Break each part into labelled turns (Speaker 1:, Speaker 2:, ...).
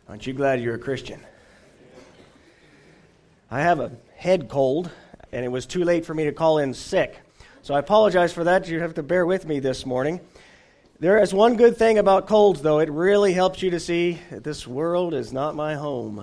Speaker 1: Aren't you glad you're a Christian? I have a head cold, and it was too late for me to call in sick. So I apologize for that. You have to bear with me this morning. There is one good thing about colds, though. It really helps you to see that this world is not my home.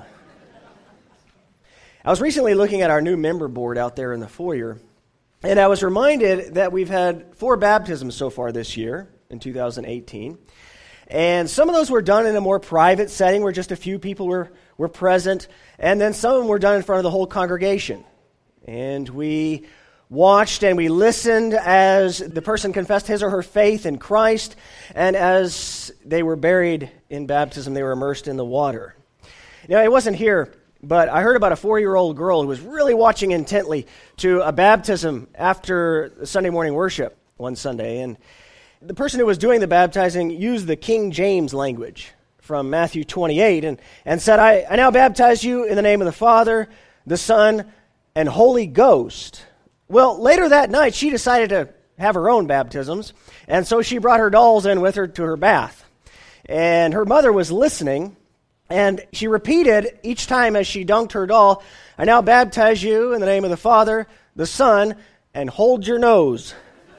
Speaker 1: I was recently looking at our new member board out there in the foyer, and I was reminded that we've had 4 baptisms so far this year, in 2018. And some of those were done in a more private setting where just a few people were present. And then some of them were done in front of the whole congregation. And we watched and we listened as the person confessed his or her faith in Christ. And as they were buried in baptism, they were immersed in the water. Now, it wasn't here, but I heard about a 4-year-old girl who was really watching intently to a baptism after Sunday morning worship one Sunday. And the person who was doing the baptizing used the King James language from Matthew 28 and said, I now baptize you in the name of the Father, the Son, and Holy Ghost. Well, later that night, she decided to have her own baptisms, and so she brought her dolls in with her to her bath. And her mother was listening, and she repeated each time as she dunked her doll, I now baptize you in the name of the Father, the Son, and hold your nose.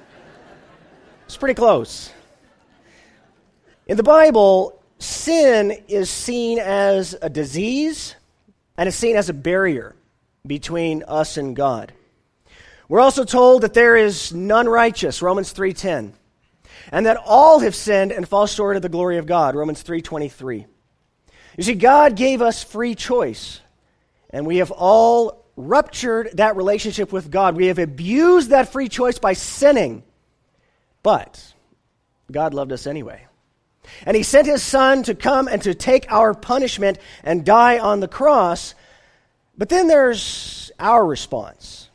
Speaker 1: It's pretty close. In the Bible, sin is seen as a disease and is seen as a barrier between us and God. We're also told that there is none righteous, Romans 3:10, and that all have sinned and fall short of the glory of God, Romans 3:23. You see, God gave us free choice, and we have all ruptured that relationship with God. We have abused that free choice by sinning. But God loved us anyway. And He sent His Son to come and to take our punishment and die on the cross. But then there's our response.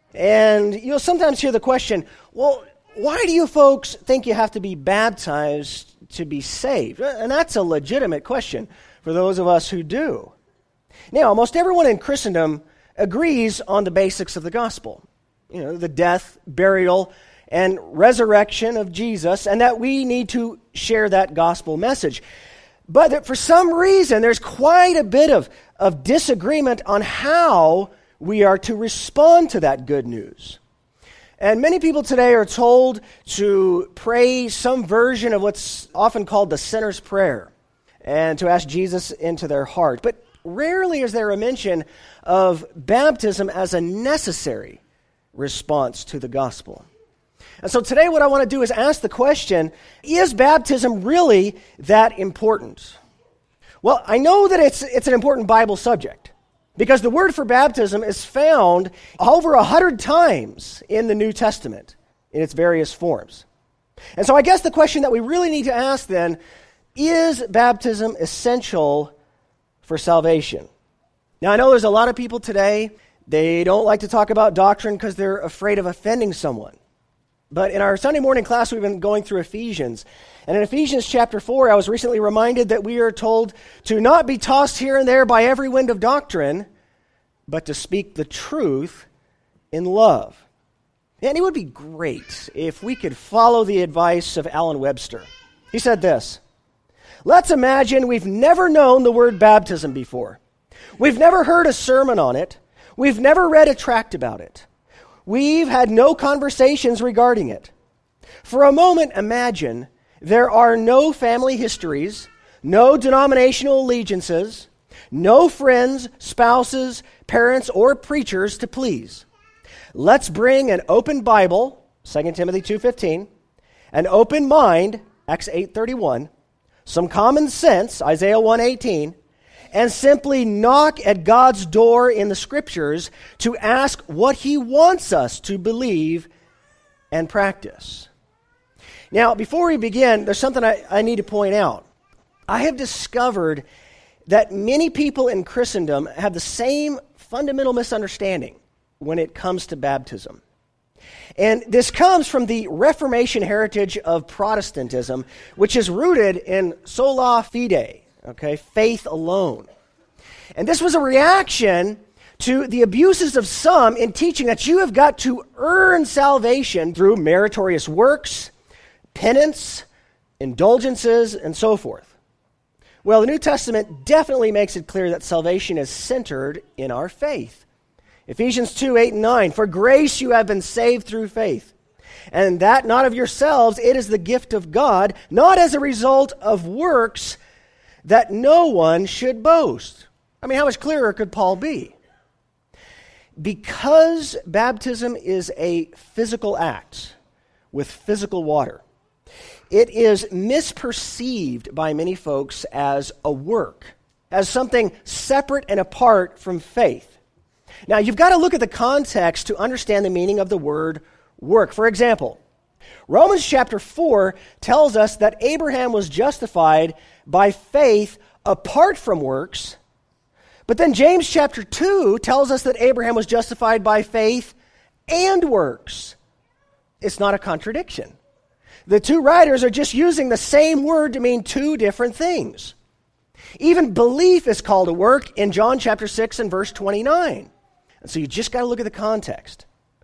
Speaker 1: And you'll sometimes hear the question, well, why do you folks think you have to be baptized to be saved? And that's a legitimate question for those of us who do. Now, almost everyone in Christendom agrees on the basics of the gospel. You know, the death, burial, and resurrection of Jesus, and that we need to share that gospel message. But that for some reason, there's quite a bit of disagreement on how we are to respond to that good news. And many people today are told to pray some version of what's often called the sinner's prayer, and to ask Jesus into their heart. But rarely is there a mention of baptism as a necessary response to the gospel. And so today what I want to do is ask the question, is baptism really that important? Well, I know that it's an important Bible subject because the word for baptism is found over 100 times in the New Testament in its various forms. And so I guess the question that we really need to ask then, is baptism essential for salvation? Now, I know there's a lot of people today, they don't like to talk about doctrine because they're afraid of offending someone. But in our Sunday morning class, we've been going through Ephesians. And in Ephesians chapter 4, I was recently reminded that we are told to not be tossed here and there by every wind of doctrine, but to speak the truth in love. And it would be great if we could follow the advice of Alan Webster. He said this, let's imagine we've never known the word baptism before. We've never heard a sermon on it. We've never read a tract about it. We've had no conversations regarding it. For a moment, imagine there are no family histories, no denominational allegiances, no friends, spouses, parents, or preachers to please. Let's bring an open Bible, 2 Timothy 2:15, an open mind, Acts 8:31, some common sense, Isaiah 1:18, and simply knock at God's door in the Scriptures to ask what He wants us to believe and practice. Now, before we begin, there's something I need to point out. I have discovered that many people in Christendom have the same fundamental misunderstanding when it comes to baptism. And this comes from the Reformation heritage of Protestantism, which is rooted in sola fide, faith alone. And this was a reaction to the abuses of some in teaching that you have got to earn salvation through meritorious works, penance, indulgences, and so forth. Well, the New Testament definitely makes it clear that salvation is centered in our faith. Ephesians 2:8-9, "For grace you have been saved through faith, and that not of yourselves, it is the gift of God, not as a result of works, that no one should boast." I mean, how much clearer could Paul be? Because baptism is a physical act with physical water, it is misperceived by many folks as a work, as something separate and apart from faith. Now, you've got to look at the context to understand the meaning of the word work. For example, Romans chapter 4 tells us that Abraham was justified by faith apart from works, but then James chapter 2 tells us that Abraham was justified by faith and works. It's not a contradiction. The two writers are just using the same word to mean two different things. Even belief is called a work in John chapter 6 and verse 29. And so you just got to look at the context.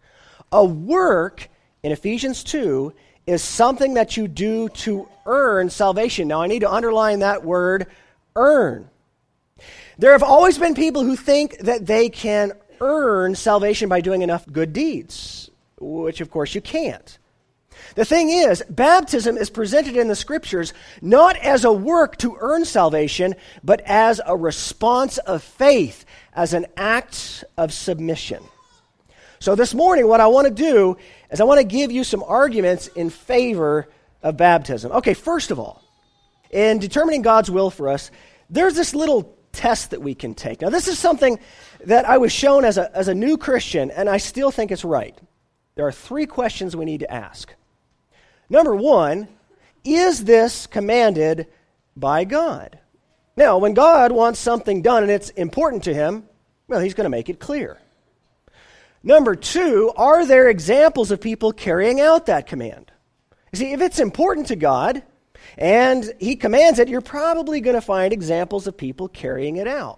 Speaker 1: A work in Ephesians 2 is something that you do to earn salvation. Now, I need to underline that word, earn. There have always been people who think that they can earn salvation by doing enough good deeds, which, of course, you can't. The thing is, baptism is presented in the Scriptures not as a work to earn salvation, but as a response of faith, as an act of submission. So this morning, what I want to do is I want to give you some arguments in favor of baptism. Okay, first of all, in determining God's will for us, there's this little test that we can take. Now, this is something that I was shown as a new Christian, and I still think it's right. There are 3 questions we need to ask. Number 1, is this commanded by God? Now, when God wants something done and it's important to him, well, he's going to make it clear. Number 2, are there examples of people carrying out that command? You see, if it's important to God and he commands it, you're probably going to find examples of people carrying it out.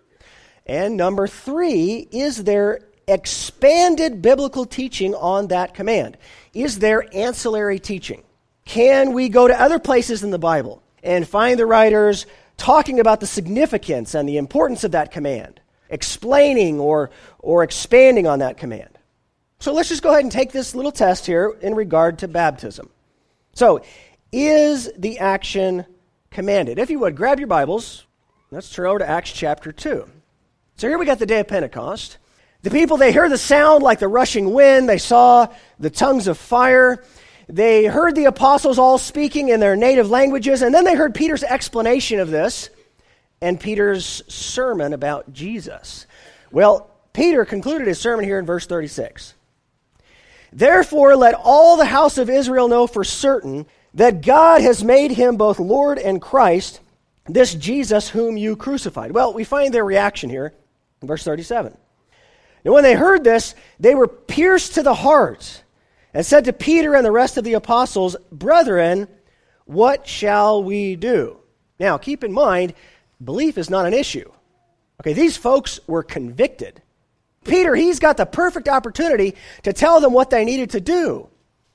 Speaker 1: And number 3, is there expanded biblical teaching on that command? Is there ancillary teaching? Can we go to other places in the Bible and find the writers talking about the significance and the importance of that command, explaining or expanding on that command? So let's just go ahead and take this little test here in regard to baptism. So, is the action commanded? If you would, grab your Bibles. Let's turn over to Acts chapter 2. So here we got the day of Pentecost. The people, they heard the sound like the rushing wind. They saw the tongues of fire. They heard the apostles all speaking in their native languages. And then they heard Peter's explanation of this and Peter's sermon about Jesus. Well, Peter concluded his sermon here in verse 36. "Therefore, let all the house of Israel know for certain that God has made him both Lord and Christ, this Jesus whom you crucified." Well, we find their reaction here in verse 37. "And when they heard this, they were pierced to the heart and said to Peter and the rest of the apostles, 'Brethren, what shall we do?'" Now, keep in mind, belief is not an issue. Okay, these folks were convicted. Peter, he's got the perfect opportunity to tell them what they needed to do.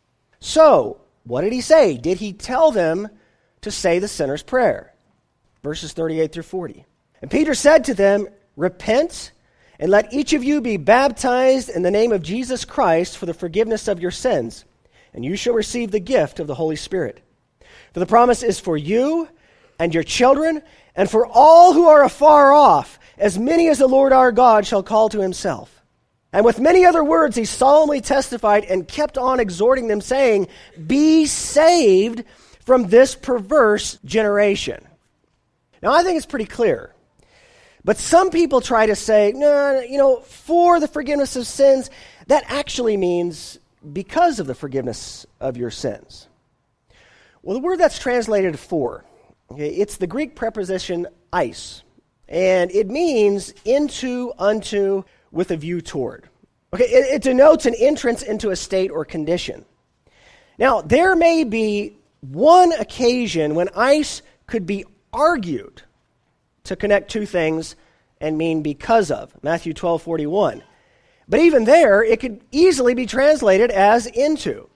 Speaker 1: So, what did he say? Did he tell them to say the sinner's prayer? Verses 38 through 40. "And Peter said to them, 'Repent, and let each of you be baptized in the name of Jesus Christ for the forgiveness of your sins, and you shall receive the gift of the Holy Spirit. For the promise is for you and your children, and for all who are afar off, as many as the Lord our God shall call to himself.' And with many other words he solemnly testified and kept on exhorting them, saying, 'Be saved from this perverse generation.'" Now, I think it's pretty clear. But some people try to say, no, for the forgiveness of sins, that actually means because of the forgiveness of your sins. Well, the word that's translated for, okay, it's the Greek preposition eis, and it means into, unto, with a view toward. Okay, it denotes an entrance into a state or condition. Now, there may be one occasion when eis could be argued to connect two things and mean because of, Matthew 12:41. But even there, it could easily be translated as into.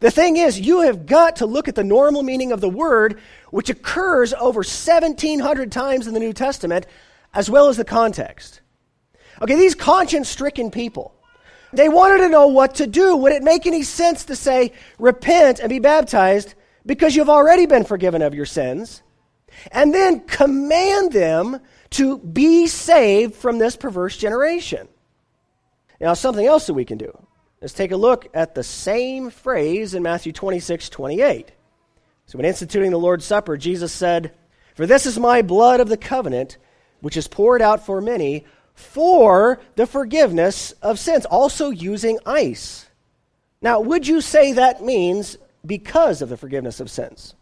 Speaker 1: The thing is, you have got to look at the normal meaning of the word, which occurs over 1,700 times in the New Testament, as well as the context. Okay, these conscience-stricken people, they wanted to know what to do. Would it make any sense to say, repent and be baptized because you've already been forgiven of your sins, and then command them to be saved from this perverse generation? Now, something else that we can do is take a look at the same phrase in Matthew 26:28. So when instituting the Lord's Supper, Jesus said, "For this is my blood of the covenant, which is poured out for many for the forgiveness of sins," also using ice. Now, would you say that means because of the forgiveness of sins?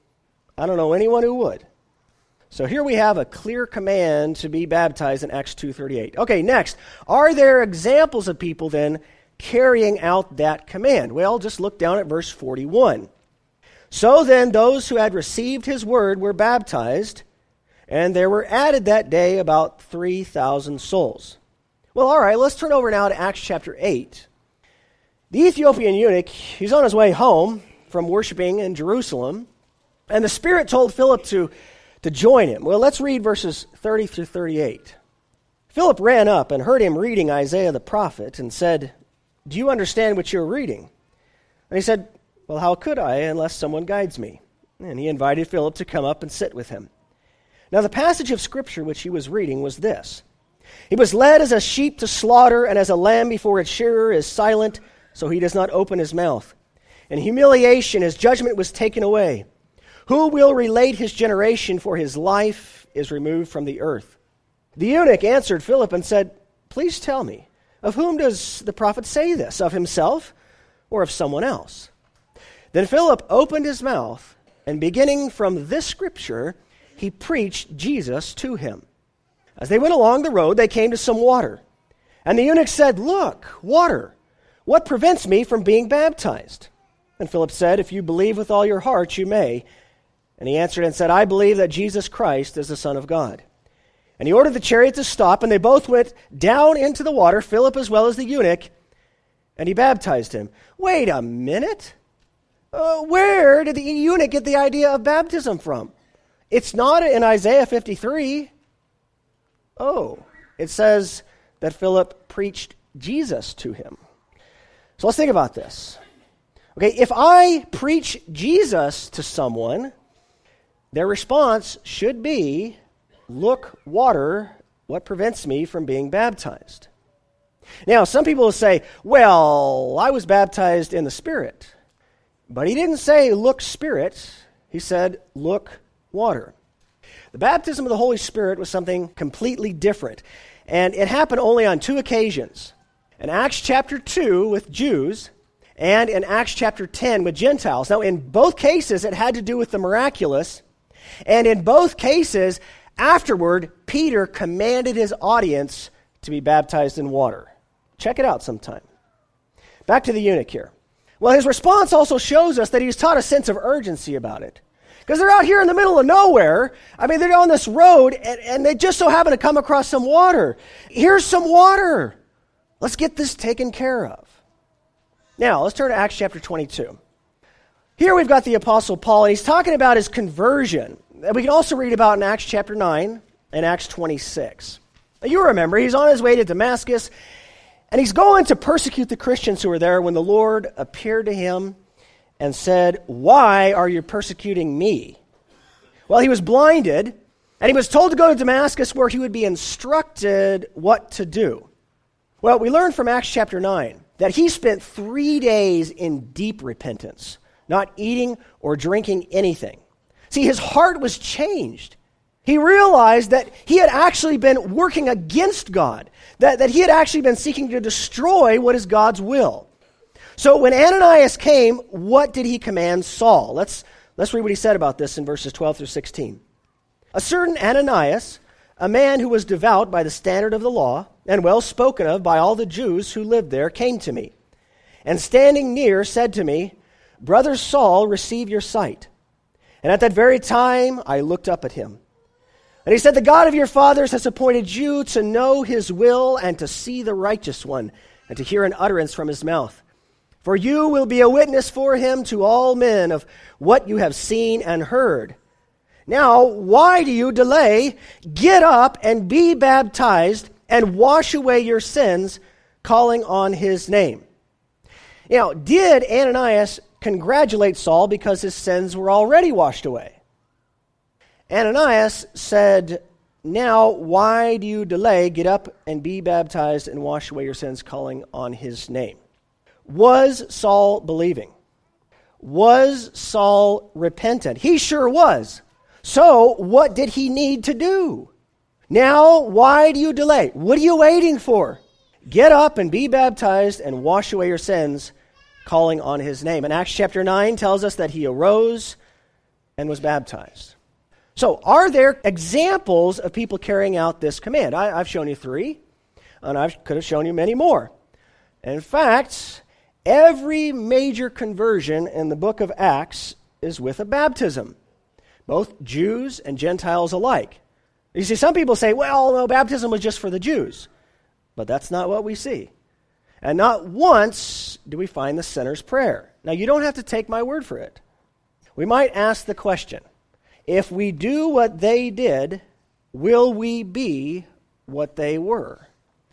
Speaker 1: I don't know anyone who would. So here we have a clear command to be baptized in Acts 2:38. Okay, next, are there examples of people then carrying out that command? Well, just look down at verse 41. So then those who had received his word were baptized, and there were added that day about 3,000 souls. Well, all right, let's turn over now to Acts chapter 8. The Ethiopian eunuch, he's on his way home from worshiping in Jerusalem, and the Spirit told Philip to join him. Well, let's read verses 30 through 38. Philip ran up and heard him reading Isaiah the prophet and said, "Do you understand what you're reading?" And he said, "Well, how could I unless someone guides me?" And he invited Philip to come up and sit with him. Now the passage of Scripture which he was reading was this: "He was led as a sheep to slaughter, and as a lamb before its shearer is silent, so he does not open his mouth. In humiliation his judgment was taken away. Who will relate his generation, for his life is removed from the earth?" The eunuch answered Philip and said, "Please tell me, of whom does the prophet say this, of himself or of someone else?" Then Philip opened his mouth, and beginning from this scripture, he preached Jesus to him. As they went along the road, they came to some water. And the eunuch said, "Look, water, what prevents me from being baptized?" And Philip said, "If you believe with all your heart, you may." And he answered and said, "I believe that Jesus Christ is the Son of God." And he ordered the chariot to stop, and they both went down into the water, Philip as well as the eunuch, and he baptized him. Wait a minute. Where did the eunuch get the idea of baptism from? It's not in Isaiah 53. Oh, it says that Philip preached Jesus to him. So let's think about this. Okay, if I preach Jesus to someone, their response should be, "Look, water, what prevents me from being baptized?" Now, some people will say, "Well, I was baptized in the Spirit." But he didn't say, "Look, Spirit." He said, "Look, water." The baptism of the Holy Spirit was something completely different, and it happened only on two occasions. In Acts chapter 2 with Jews, and in Acts chapter 10 with Gentiles. Now, in both cases, it had to do with the miraculous, and in both cases, afterward, Peter commanded his audience to be baptized in water. Check it out sometime. Back to the eunuch here. Well, his response also shows us that he's taught a sense of urgency about it. Because they're out here in the middle of nowhere. I mean, they're on this road, and they just so happen to come across some water. Here's some water. Let's get this taken care of. Now, let's turn to Acts chapter 22. Here we've got the Apostle Paul, and he's talking about his conversion. We can also read about in Acts chapter 9 and Acts 26. Now, you remember, he's on his way to Damascus, and he's going to persecute the Christians who were there when the Lord appeared to him and said, "Why are you persecuting me?" Well, he was blinded, and he was told to go to Damascus where he would be instructed what to do. Well, we learned from Acts chapter 9 that he spent 3 days in deep repentance, not eating or drinking anything. See, his heart was changed. He realized that he had actually been working against God, that he had actually been seeking to destroy what is God's will. So when Ananias came, what did he command Saul? Let's read what he said about this in verses 12 through 16. "A certain Ananias, a man who was devout by the standard of the law, and well spoken of by all the Jews who lived there, came to me, and standing near said to me, 'Brother Saul, receive your sight.' And at that very time I looked up at him. And he said, 'The God of your fathers has appointed you to know his will and to see the righteous one, and to hear an utterance from his mouth. For you will be a witness for him to all men of what you have seen and heard. Now, why do you delay? Get up and be baptized and wash away your sins, calling on his name." Now, did Ananias congratulate Saul because his sins were already washed away? Ananias said, "Now, why do you delay? Get up and be baptized and wash away your sins, calling on his name." Was Saul believing? Was Saul repentant? He sure was. So, what did he need to do? Now, why do you delay? What are you waiting for? Get up and be baptized and wash away your sins, calling on his name. And Acts chapter 9 tells us that he arose and was baptized. So, are there examples of people carrying out this command? I've shown you 3, and I could have shown you many more. In fact, every major conversion in the book of Acts is with a baptism, both Jews and Gentiles alike. You see, some people say, well, no, baptism was just for the Jews. But that's not what we see. And not once do we find the sinner's prayer. Now, you don't have to take my word for it. We might ask the question, if we do what they did, will we be what they were?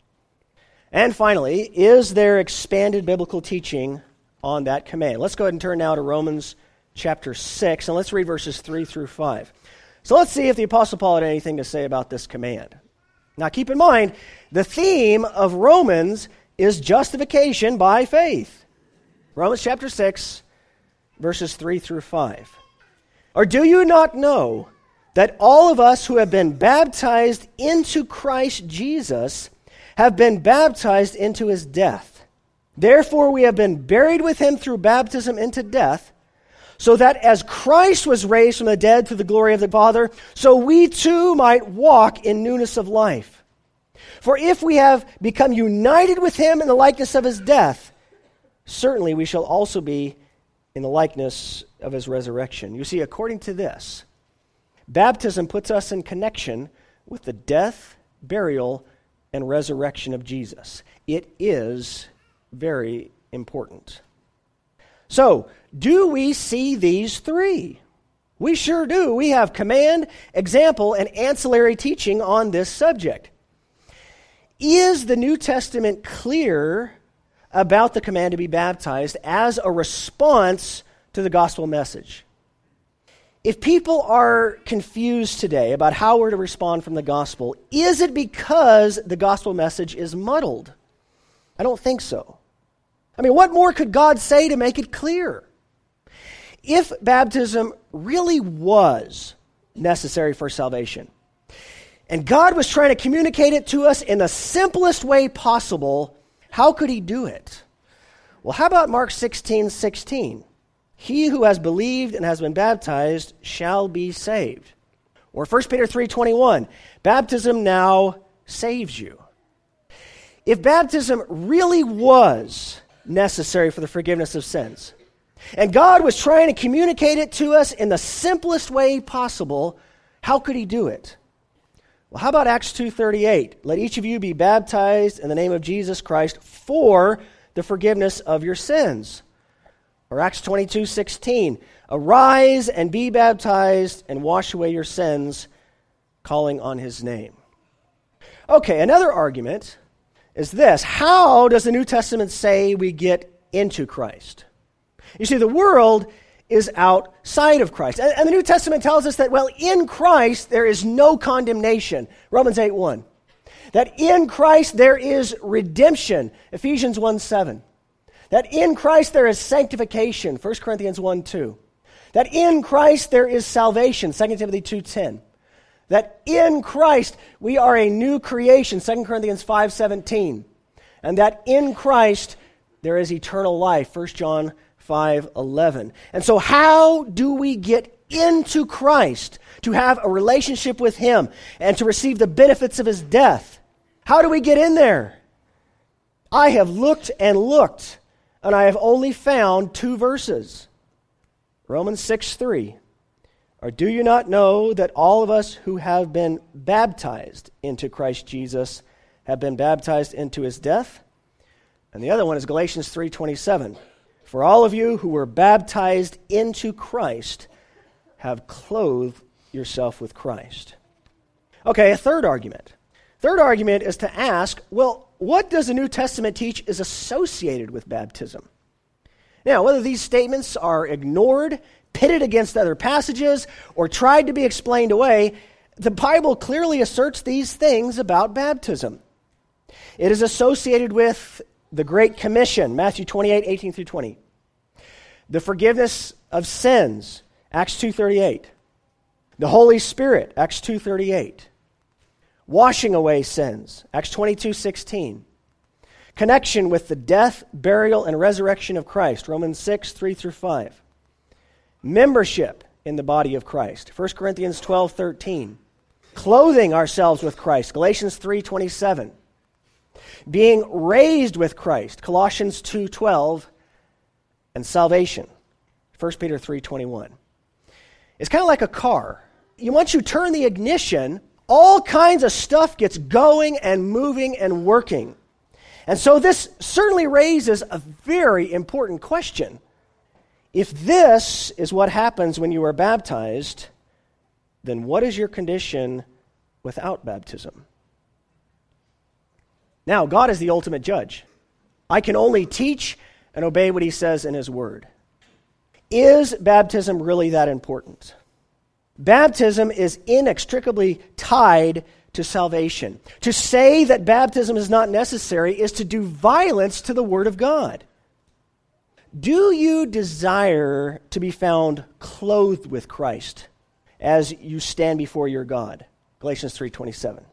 Speaker 1: And finally, is there expanded biblical teaching on that command? Let's go ahead and turn now to Romans chapter 6, and let's read verses 3 through 5. So let's see if the Apostle Paul had anything to say about this command. Now keep in mind, the theme of Romans is justification by faith. Romans chapter 6, verses 3 through 5. Or do you not know that all of us who have been baptized into Christ Jesus have been baptized into his death? Therefore we have been buried with him through baptism into death, so that as Christ was raised from the dead through the glory of the Father, so we too might walk in newness of life. For if we have become united with him in the likeness of his death, certainly we shall also be in the likeness of his resurrection. You see, according to this, baptism puts us in connection with the death, burial, and resurrection of Jesus. It is very important. So, do we see these 3? We sure do. We have command, example, and ancillary teaching on this subject. Is the New Testament clear about the command to be baptized as a response to the gospel message? If people are confused today about how we're to respond from the gospel, is it because the gospel message is muddled? I don't think so. I mean, what more could God say to make it clear? If baptism really was necessary for salvation, and God was trying to communicate it to us in the simplest way possible, how could he do it? Well, how about Mark 16:16? He who has believed and has been baptized shall be saved. Or 1 Peter 3:21, baptism now saves you. If baptism really was necessary for the forgiveness of sins, and God was trying to communicate it to us in the simplest way possible, how could he do it? Well, how about Acts 2:38? Let each of you be baptized in the name of Jesus Christ for the forgiveness of your sins. Or Acts 22:16, arise and be baptized and wash away your sins, calling on his name. Okay, another argument is this. How does the New Testament say we get into Christ? You see, the world is outside of Christ. And the New Testament tells us that, well, in Christ there is no condemnation. Romans 8:1. That in Christ there is redemption. Ephesians 1:7. That in Christ there is sanctification. 1 Corinthians 1:2. That in Christ there is salvation. 2 Timothy 2:10. That in Christ we are a new creation. 2 Corinthians 5:17. And that in Christ there is eternal life. 1 John 5:11. And so how do we get into Christ to have a relationship with him and to receive the benefits of his death? How do we get in there? I have looked and looked, and I have only found 2 verses. Romans 6:3. Or do you not know that all of us who have been baptized into Christ Jesus have been baptized into his death? And the other one is Galatians 3:27. For all of you who were baptized into Christ have clothed yourself with Christ. Okay, a third argument. Third argument is to ask, well, what does the New Testament teach is associated with baptism? Now, whether these statements are ignored, pitted against other passages, or tried to be explained away, the Bible clearly asserts these things about baptism. It is associated with the Great Commission, Matthew 28, 18 through 20. The forgiveness of sins, Acts 2:38. The Holy Spirit, Acts 2:38. Washing away sins, Acts 22:16. Connection with the death, burial, and resurrection of Christ, Romans 6, 3 through 5. Membership in the body of Christ, 1 Corinthians 12:13. Clothing ourselves with Christ, Galatians 3:27. Being raised with Christ, Colossians 2:12. And salvation, 1 Peter 3:21. It's kind of like a car. Once you turn the ignition, all kinds of stuff gets going and moving and working. And so this certainly raises a very important question. If this is what happens when you are baptized, then what is your condition without baptism? Now, God is the ultimate judge. I can only teach and obey what he says in his word. Is baptism really that important? Baptism is inextricably tied to salvation. To say that baptism is not necessary is to do violence to the word of God. Do you desire to be found clothed with Christ as you stand before your God? Galatians 3:27.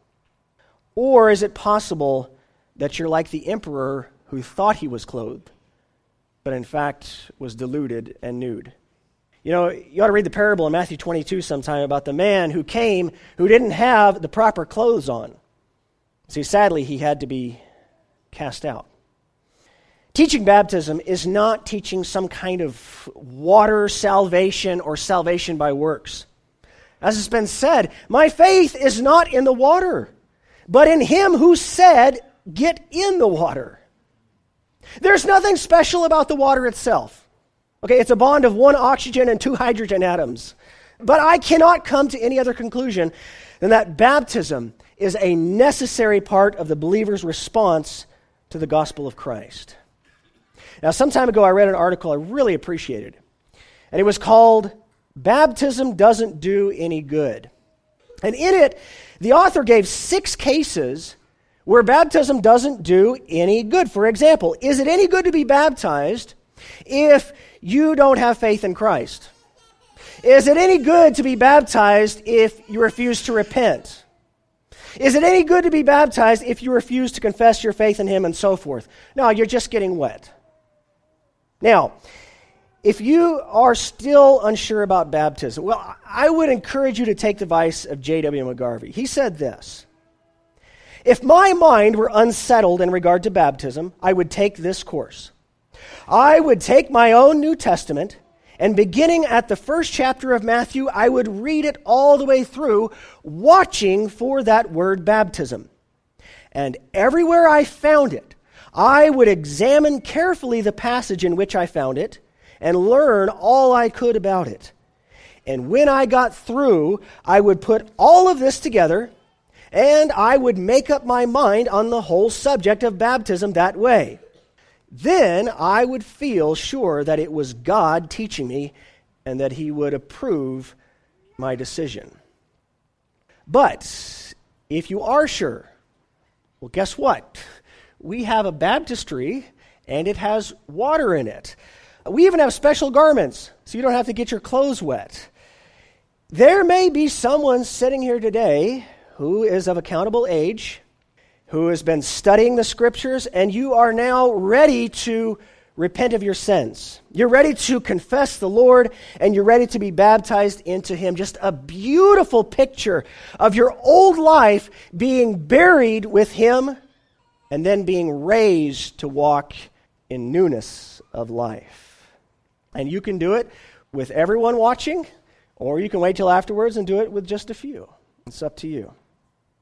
Speaker 1: Or is it possible that you're like the emperor who thought he was clothed, but in fact was deluded and nude? You know, you ought to read the parable in Matthew 22 sometime about the man who came who didn't have the proper clothes on. See, sadly, he had to be cast out. Teaching baptism is not teaching some kind of water salvation or salvation by works. As has been said, my faith is not in the water, but in him who said, get in the water. There's nothing special about the water itself. Okay, it's a bond of one oxygen and two hydrogen atoms. But I cannot come to any other conclusion than that baptism is a necessary part of the believer's response to the gospel of Christ. Now, some time ago, I read an article I really appreciated, and it was called Baptism Doesn't Do Any Good. And in it, the author gave 6 cases where baptism doesn't do any good. For example, is it any good to be baptized if you don't have faith in Christ? Is it any good to be baptized if you refuse to repent? Is it any good to be baptized if you refuse to confess your faith in him and so forth? No, you're just getting wet. Now, if you are still unsure about baptism, well, I would encourage you to take the advice of J.W. McGarvey. He said this: if my mind were unsettled in regard to baptism, I would take this course. I would take my own New Testament, and beginning at the first chapter of Matthew, I would read it all the way through, watching for that word baptism. And everywhere I found it, I would examine carefully the passage in which I found it and learn all I could about it. And when I got through, I would put all of this together, and I would make up my mind on the whole subject of baptism that way. Then I would feel sure that it was God teaching me and that he would approve my decision. But if you are sure, well, guess what? We have a baptistry, and it has water in it. We even have special garments, so you don't have to get your clothes wet. There may be someone sitting here today who is of accountable age, who has been studying the Scriptures, and you are now ready to repent of your sins. You're ready to confess the Lord, and you're ready to be baptized into him. Just a beautiful picture of your old life being buried with him and then being raised to walk in newness of life. And you can do it with everyone watching, or you can wait till afterwards and do it with just a few. It's up to you.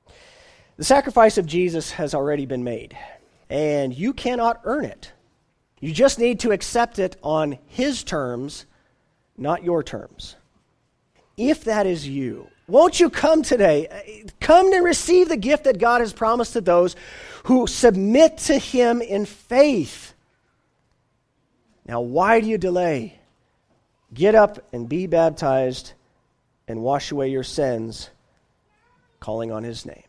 Speaker 1: The sacrifice of Jesus has already been made, and you cannot earn it. You just need to accept it on His terms, not your terms. If that is you, won't you come today? Come and receive the gift that God has promised to those who submit to Him in faith. Now, why do you delay? Get up and be baptized and wash away your sins, calling on His name.